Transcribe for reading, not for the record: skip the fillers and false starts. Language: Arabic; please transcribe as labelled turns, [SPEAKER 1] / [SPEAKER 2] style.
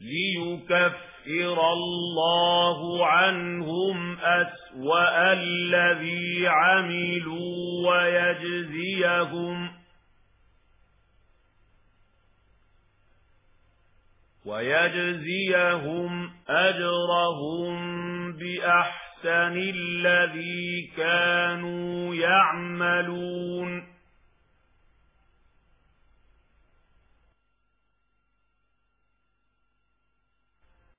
[SPEAKER 1] ليكفر الله عنهم أسوأ الذي عملوا ويجزيهم أجرهم بأحسن الذي كانوا يعملون.